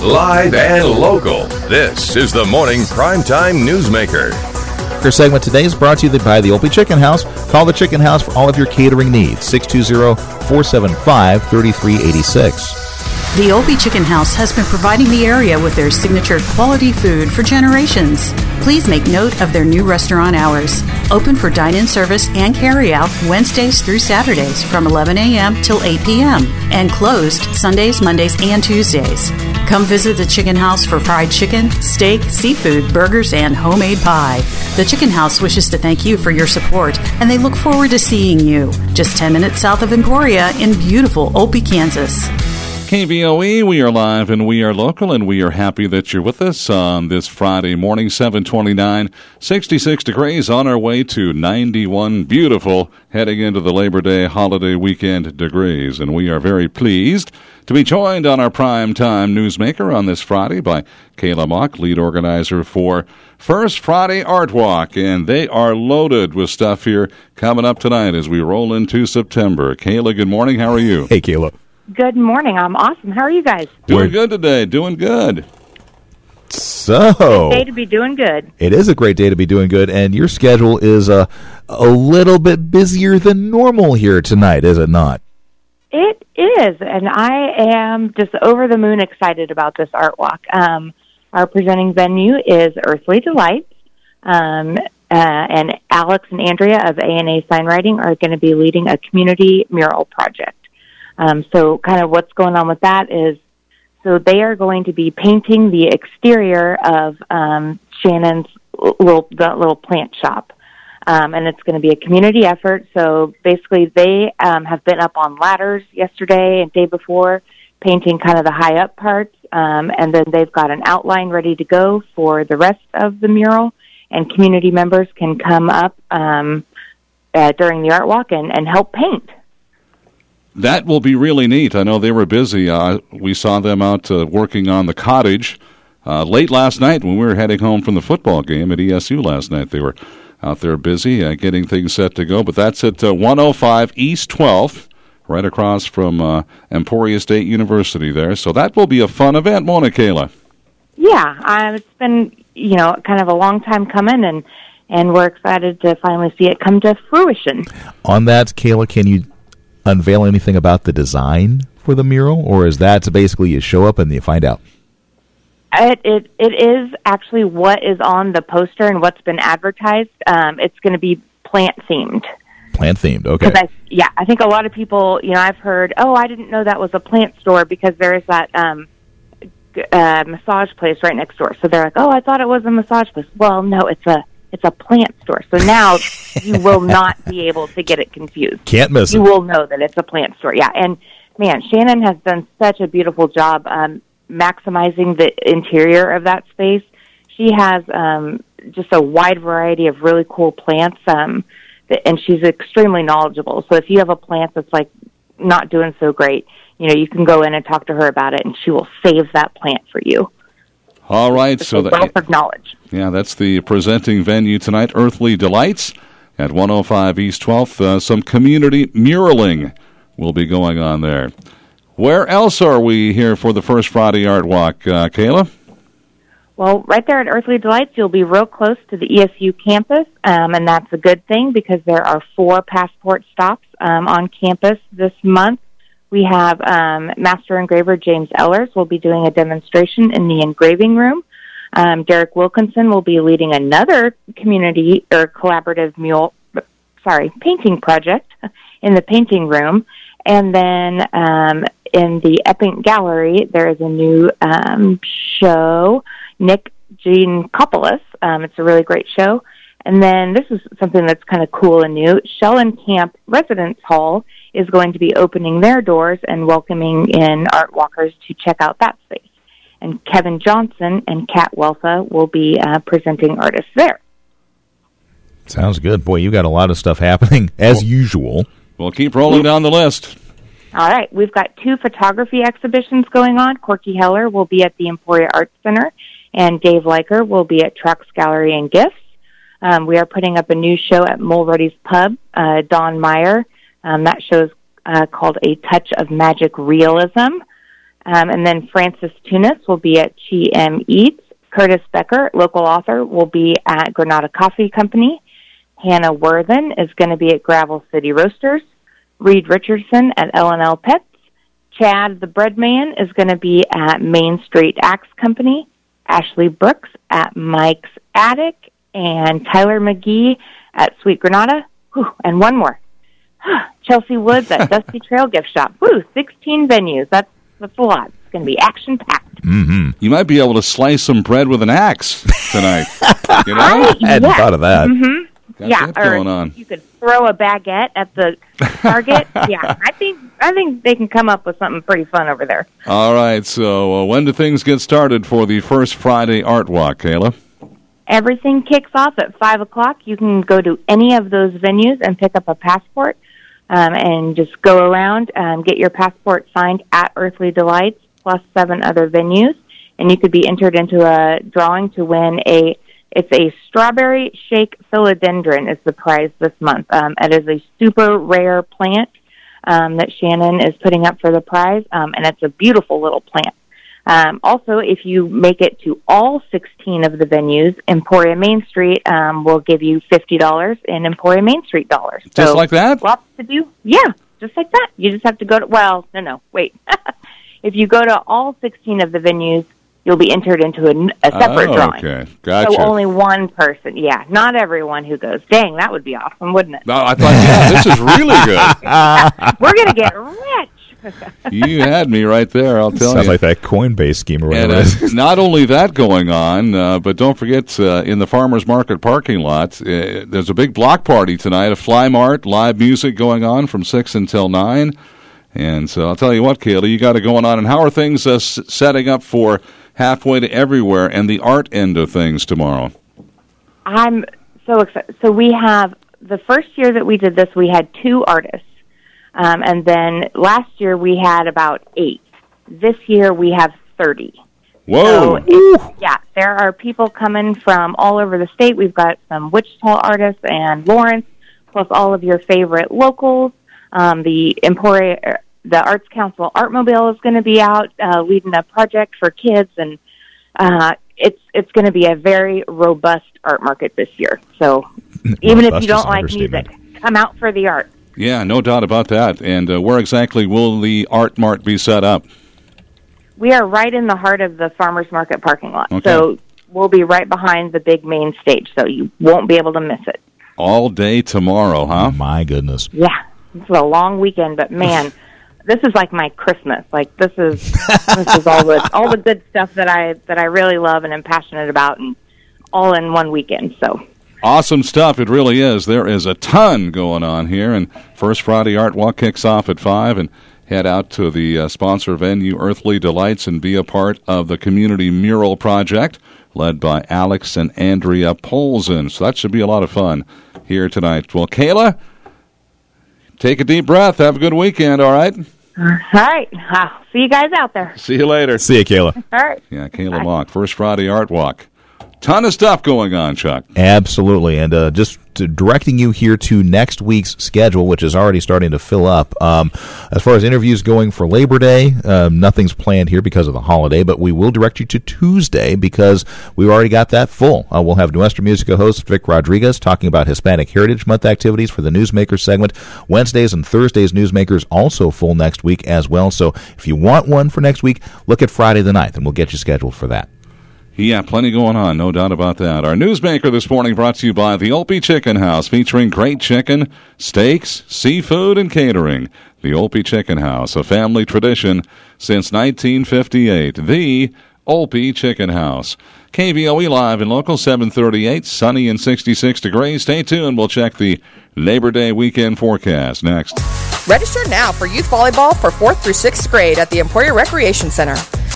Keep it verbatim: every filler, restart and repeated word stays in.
Live and local. This is the Morning Primetime Newsmaker. Our segment today is brought to you by the Opie Chicken House. Call the Chicken House for all of your catering needs. six two zero, four seven five, three three eight six. The Opie Chicken House has been providing the area with their signature quality food for generations. Please make note of their new restaurant hours. Open for dine-in service and carry-out Wednesdays through Saturdays from eleven a.m. till eight p.m. and closed Sundays, Mondays, and Tuesdays. Come visit the Chicken House for fried chicken, steak, seafood, burgers, and homemade pie. The Chicken House wishes to thank you for your support, and they look forward to seeing you just ten minutes south of Emporia in beautiful Opie, Kansas. K V O E, we are live and we are local, and we are happy that you're with us on this Friday morning, seven twenty-nine, sixty-six degrees, on our way to ninety-one beautiful, heading into the Labor Day holiday weekend degrees. And we are very pleased to be joined on our Primetime Newsmaker on this Friday by Kayla Mock, lead organizer for First Friday Art Walk. And they are loaded with stuff here coming up tonight as we roll into September. Kayla, good morning. How are you? Hey, Kayla. Good morning. I'm awesome. How are you guys? Doing good today. Doing good. So, great day to be doing good. It is a great day to be doing good, and your schedule is uh, a little bit busier than normal here tonight, is it not? It is, and I am just over the moon excited about this art walk. Um, our presenting venue is Earthly Delights, um, uh, and Alex and Andrea of A and A Signwriting are going to be leading a community mural project. Um, so kind of what's going on with that is, so they are going to be painting the exterior of um, Shannon's little, the little plant shop. Um, and it's going to be a community effort. So basically they um, have been up on ladders yesterday and day before, painting kind of the high up parts. Um, and then they've got an outline ready to go for the rest of the mural. And community members can come up um, uh, during the art walk and, and help paint. That will be really neat. I know they were busy. Uh, we saw them out uh, working on the cottage uh, late last night when we were heading home from the football game at E S U last night. They were out there busy uh, getting things set to go. But that's at uh, one oh five East twelfth, right across from uh, Emporia State University there. So that will be a fun event, won't it, Kayla? Yeah, uh, it's been, you know, kind of a long time coming, and, and we're excited to finally see it come to fruition. On that, Kayla, can you unveil anything about the design for the mural, or is that basically you show up and you find out? It it it is actually what is on the poster and what's been advertised. Um, it's going to be plant themed. Plant themed, okay. I, yeah, I think a lot of people, you know, I've heard, oh, I didn't know that was a plant store because there is that um, uh, massage place right next door. So they're like, oh, I thought it was a massage place. Well, no, it's a It's a plant store. So now you will not be able to get it confused. Can't miss you it. You will know that it's a plant store. Yeah. And, man, Shannon has done such a beautiful job um, maximizing the interior of that space. She has um, just a wide variety of really cool plants, um, and she's extremely knowledgeable. So if you have a plant that's, like, not doing so great, you know, you can go in and talk to her about it, and she will save that plant for you. All right. It's so a that, wealth of knowledge. Yeah, that's the presenting venue tonight, Earthly Delights at one oh five East twelfth. Uh, some community muraling will be going on there. Where else are we here for the First Friday Art Walk, uh, Kayla? Well, right there at Earthly Delights, you'll be real close to the E S U campus, um, and that's a good thing because there are four passport stops um, on campus this month. We have um, master engraver James Ellers will be doing a demonstration in the engraving room. Um, Derek Wilkinson will be leading another community or collaborative mural, sorry, painting project in the painting room. And then um, in the Epping Gallery, there is a new um, show, Nick Giancopoulos. Um, it's a really great show. And then this is something that's kind of cool and new. Schellenkamp Residence Hall is going to be opening their doors and welcoming in art walkers to check out that space. And Kevin Johnson and Kat Welfa will be uh, presenting artists there. Sounds good. Boy, you got a lot of stuff happening, as well, usual. We'll keep rolling down the list. All right. We've got two photography exhibitions going on. Corky Heller will be at the Emporia Arts Center, and Dave Leiker will be at Trax Gallery and Gifts. Um, we are putting up a new show at Mulready's Pub, uh, Don Meyer. Um, that show's uh, called A Touch of Magic Realism. Um, and then Francis Tunis will be at Chi M Eats. Curtis Becker, local author, will be at Granada Coffee Company. Hannah Worthen is going to be at Gravel City Roasters. Reed Richardson at L and L Pets. Chad the Bread Man is going to be at Main Street Axe Company. Ashley Brooks at Mike's Attic. And Tyler McGee at Sweet Granada. Whew, and one more. Chelsea Woods at Dusty Trail Gift Shop. Woo, sixteen venues. That's, that's a lot. It's going to be action-packed. Mm-hmm. You might be able to slice some bread with an axe tonight. You know? I hadn't yes. thought of that. Mm-hmm. Got yeah, that or going on. You could throw a baguette at the Target. yeah, I think I think they can come up with something pretty fun over there. All right, so uh, when do things get started for the first Friday Art Walk, Kayla? Everything kicks off at five o'clock. You can go to any of those venues and pick up a passport um, and just go around and get your passport signed at Earthly Delights, plus seven other venues. And you could be entered into a drawing to win a, it's a strawberry shake philodendron is the prize this month. Um, it is a super rare plant um, that Shannon is putting up for the prize, um, and it's a beautiful little plant. Um, also, if you make it to all sixteen of the venues, Emporia Main Street um, will give you fifty dollars in Emporia Main Street dollars. Just so, like that? Lots to do. Yeah, just like that. You just have to go to, well, no, no, wait. If you go to all sixteen of the venues, you'll be entered into a, a separate oh, drawing. Okay, gotcha. So only one person. Yeah, not everyone who goes. Dang, that would be awesome, wouldn't it? No, I thought, yeah, this is really good. We're going to get rich. You had me right there, I'll tell Sounds you. like that Coinbase scheme or And whatever it uh, is. not only that going on, uh, but don't forget, uh, in the Farmers Market parking lot, uh, there's a big block party tonight, a Fly Mart, live music going on from six until nine. And so I'll tell you what, Kayla, you got it going on. And how are things uh, s- setting up for Halfway to Everywhere and the art end of things tomorrow? I'm so excited. So we have, the first year that we did this, we had two artists. Um, and then last year we had about eight. This year we have thirty. Whoa! So it, yeah, there are people coming from all over the state. We've got some Wichita artists and Lawrence, plus all of your favorite locals. Um, the Emporia, the Arts Council Artmobile is going to be out uh, leading a project for kids, and uh, it's it's going to be a very robust art market this year. So even if Robust you don't is an like music, understatement. come out for the art. Yeah, no doubt about that. And uh, where exactly will the Art Mart be set up? We are right in the heart of the Farmers Market parking lot. Okay. So we'll be right behind the big main stage, so you won't be able to miss it. All day tomorrow, huh? My goodness. Yeah, it's a long weekend, but man, this is like my Christmas. Like this is this is all the all the good stuff that I that I really love and am passionate about, and all in one weekend. So Awesome stuff. It really is. There is a ton going on here. And First Friday Art Walk kicks off at five, and head out to the uh, sponsor venue, Earthly Delights, and be a part of the Community Mural Project, led by Alex and Andrea Polzin. So that should be a lot of fun here tonight. Well, Kayla, take a deep breath. Have a good weekend, all right? all right, I'll see you guys out there. See you later. See you, Kayla. All right. Yeah, Kayla Mock, First Friday Art Walk. Ton of stuff going on, Chuck. Absolutely. And uh, just to directing you here to next week's schedule, which is already starting to fill up. Um, as far as interviews going for Labor Day, um, nothing's planned here because of the holiday, but we will direct you to Tuesday because we've already got that full. Uh, we'll have Nuestra Musica host Vic Rodriguez talking about Hispanic Heritage Month activities for the Newsmakers segment. Wednesdays and Thursdays Newsmakers also full next week as well. So if you want one for next week, look at Friday the ninth, and we'll get you scheduled for that. Yeah, plenty going on, no doubt about that. Our Newsmaker this morning brought to you by the Olpe Chicken House, featuring great chicken, steaks, seafood, and catering. The Olpe Chicken House, a family tradition since nineteen fifty-eight. The Olpe Chicken House. K V O E Live in Local seven thirty-eight, sunny and sixty-six degrees. Stay tuned. We'll check the Labor Day weekend forecast next. Register now for youth volleyball for fourth through sixth grade at the Emporia Recreation Center.